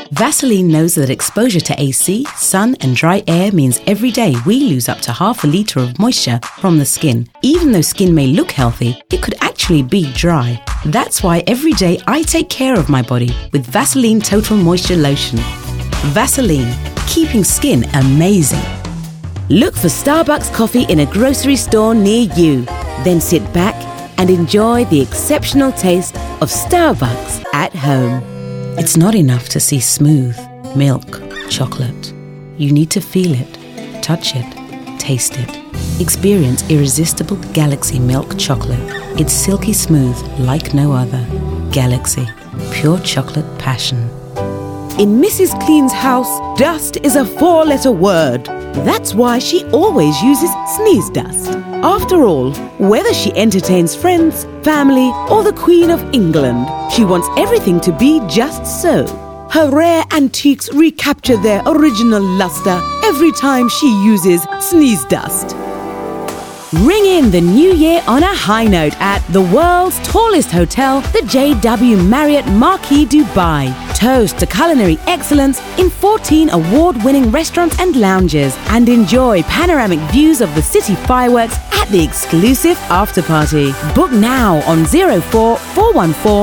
Vaseline knows that exposure to AC, sun and dry air means every day we lose up to half a litre of moisture from the skin. Even though skin may look healthy, it could actually be dry. That's why every day I take care of my body with Vaseline Total Moisture Lotion. Vaseline, keeping skin amazing. Look for Starbucks coffee in a grocery store near you. Then sit back and enjoy the exceptional taste of Starbucks at home. It's not enough to see smooth milk chocolate. You need to feel it, touch it, taste it. Experience irresistible Galaxy milk chocolate. It's silky smooth like no other. Galaxy, pure chocolate passion. In Mrs. Clean's house, dust is a 4-letter word. That's why she always uses sneeze dust. After all, whether she entertains friends, family, or the Queen of England, she wants everything to be just so. Her rare antiques recapture their original luster every time she uses sneeze dust. Ring in the new year on a high note at the world's tallest hotel, the JW Marriott Marquis Dubai. Toast to culinary excellence in 14 award-winning restaurants and lounges, and enjoy panoramic views of the city fireworks at the exclusive after-party. Book now on 04-414-3000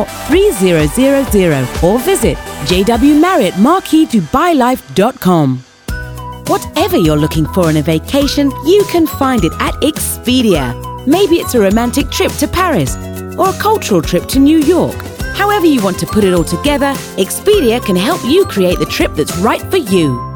or visit jwmarriottmarquisdubaiLife.com. Whatever you're looking for in a vacation, you can find it at Expedia. Maybe it's a romantic trip to Paris or a cultural trip to New York. However you want to put it all together, Expedia can help you create the trip that's right for you.